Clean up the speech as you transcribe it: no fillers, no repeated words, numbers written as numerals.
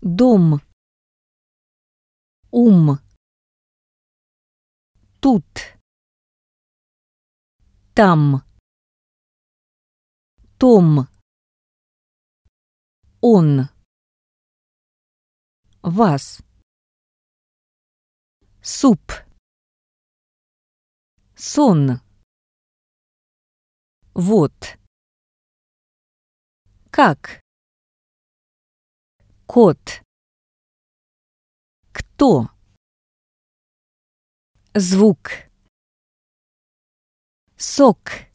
Дом. Тут. Там. Том. Он. Вас. Суп. Сон. Вот. Как. Кот. Кто. Звук. Сок.